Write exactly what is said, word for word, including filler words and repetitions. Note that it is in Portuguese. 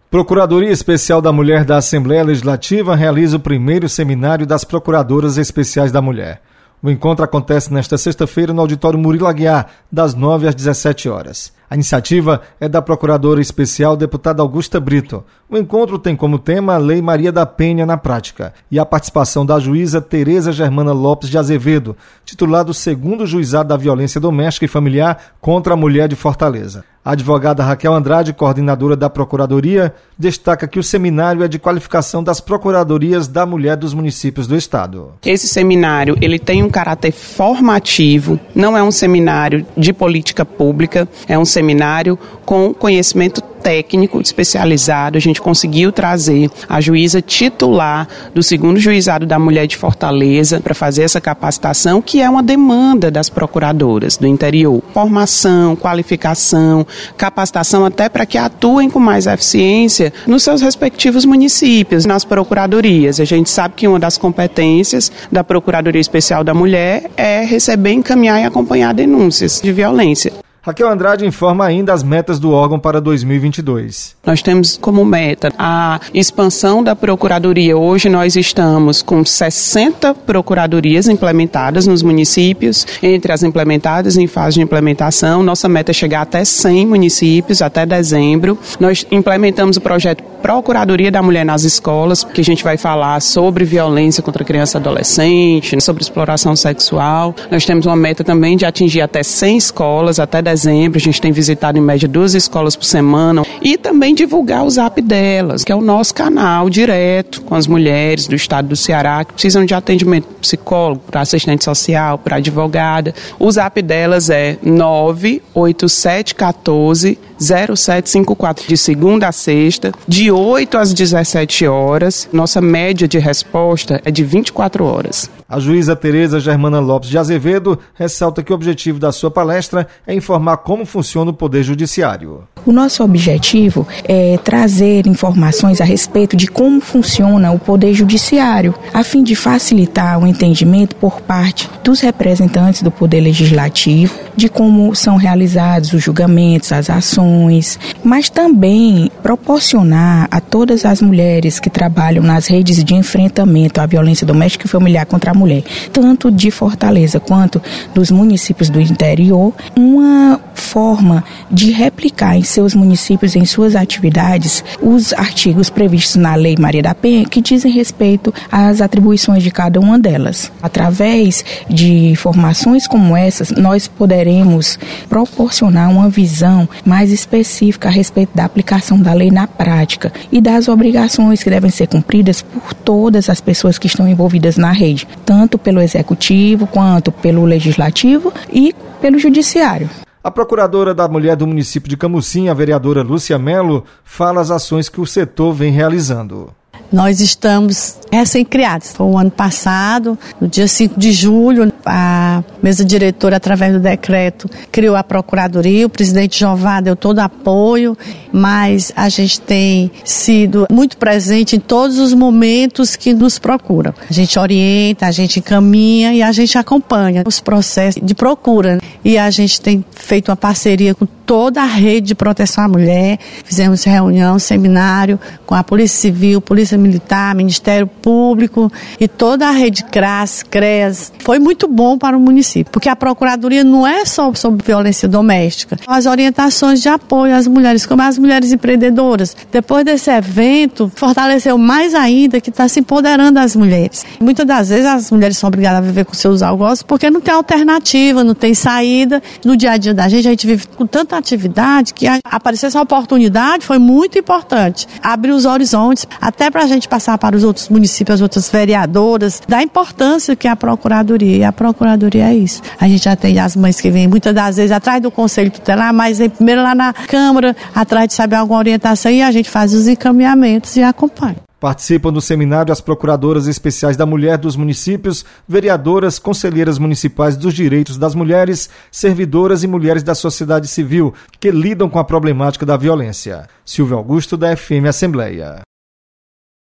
Procuradoria Especial da Mulher da Assembleia Legislativa realiza o primeiro seminário das Procuradoras Especiais da Mulher. O encontro acontece nesta sexta-feira no auditório Murilo Aguiar, das nove às dezessete horas. A iniciativa é da Procuradora Especial deputada Augusta Brito. O encontro tem como tema a Lei Maria da Penha na prática e a participação da juíza Tereza Germana Lopes de Azevedo, titular do segundo Juizado da Violência Doméstica e Familiar contra a Mulher de Fortaleza. A advogada Raquel Andrade, coordenadora da Procuradoria, destaca que o seminário é de qualificação das Procuradorias da Mulher dos municípios do Estado. Esse seminário ele tem um caráter formativo, não é um seminário de política pública, é um seminário com conhecimento técnico especializado. A gente conseguiu trazer a juíza titular do segundo Juizado da Mulher de Fortaleza para fazer essa capacitação, que é uma demanda das procuradoras do interior. Formação, qualificação, capacitação até para que atuem com mais eficiência nos seus respectivos municípios, nas procuradorias. A gente sabe que uma das competências da Procuradoria Especial da Mulher é receber, encaminhar e acompanhar denúncias de violência. Raquel Andrade informa ainda as metas do órgão para dois mil e vinte e dois. Nós temos como meta a expansão da Procuradoria. Hoje nós estamos com sessenta procuradorias implementadas nos municípios. Entre as implementadas em fase de implementação, nossa meta é chegar até cem municípios até dezembro. Nós implementamos o projeto Procuradoria da Mulher nas Escolas, que a gente vai falar sobre violência contra criança e adolescente, sobre exploração sexual. Nós temos uma meta também de atingir até cem escolas até dezembro. dezembro, a gente tem visitado em média duas escolas por semana e também divulgar o Zap delas, que é o nosso canal direto com as mulheres do estado do Ceará que precisam de atendimento psicólogo, para assistente social, para advogada. O Zap delas é nove oito sete um quatro zero sete cinco quatro, de segunda a sexta, de oito às dezessete horas. Nossa média de resposta é de vinte e quatro horas. A juíza Tereza Germana Lopes de Azevedo ressalta que o objetivo da sua palestra é informar como funciona o Poder Judiciário. O nosso objetivo é trazer informações a respeito de como funciona o Poder Judiciário, a fim de facilitar o entendimento por parte dos representantes do Poder Legislativo de como são realizados os julgamentos, as ações, mas também proporcionar a todas as mulheres que trabalham nas redes de enfrentamento à violência doméstica e familiar contra a mulher, tanto de Fortaleza quanto dos municípios do interior, uma forma de replicar em seus municípios, em suas atividades, os artigos previstos na Lei Maria da Penha que dizem respeito às atribuições de cada uma delas. Através de formações como essas, nós poderemos proporcionar uma visão mais específica a respeito da aplicação da lei na prática e das obrigações que devem ser cumpridas por todas as pessoas que estão envolvidas na rede, tanto pelo Executivo quanto pelo Legislativo e pelo Judiciário. A Procuradora da Mulher do município de Camusim, a vereadora Lúcia Melo, fala as ações que o setor vem realizando. Nós estamos recém-criados. Foi o ano passado, no dia cinco de julho, a mesa diretora, através do decreto, criou a Procuradoria. O presidente Jová deu todo apoio, mas a gente tem sido muito presente em todos os momentos que nos procuram. A gente orienta, a gente encaminha e a gente acompanha os processos de procura. E a gente tem feito uma parceria com toda a rede de proteção à mulher. Fizemos reunião, seminário com a Polícia Civil, Polícia Militar, Ministério Público e toda a rede CRAS, CREAS. Foi muito bom para o município, porque a Procuradoria não é só sobre violência doméstica. As orientações de apoio às mulheres, como as mulheres empreendedoras. Depois desse evento, fortaleceu mais ainda que está se empoderando as mulheres. Muitas das vezes as mulheres são obrigadas a viver com seus algozes porque não tem alternativa, não tem saída. No dia a dia da gente, a gente vive com tanta atividade que aparecer essa oportunidade foi muito importante. Abrir os horizontes, até para a gente passar para os outros municípios, as outras vereadoras, da importância que é a Procuradoria. E a Procuradoria é isso. A gente atende as mães que vêm muitas das vezes atrás do Conselho Tutelar, mas vem primeiro lá na Câmara, atrás de saber alguma orientação, e a gente faz os encaminhamentos e acompanha. Participam do seminário as Procuradoras Especiais da Mulher dos municípios, vereadoras, conselheiras municipais dos direitos das mulheres, servidoras e mulheres da sociedade civil que lidam com a problemática da violência. Silvio Augusto, da F M Assembleia.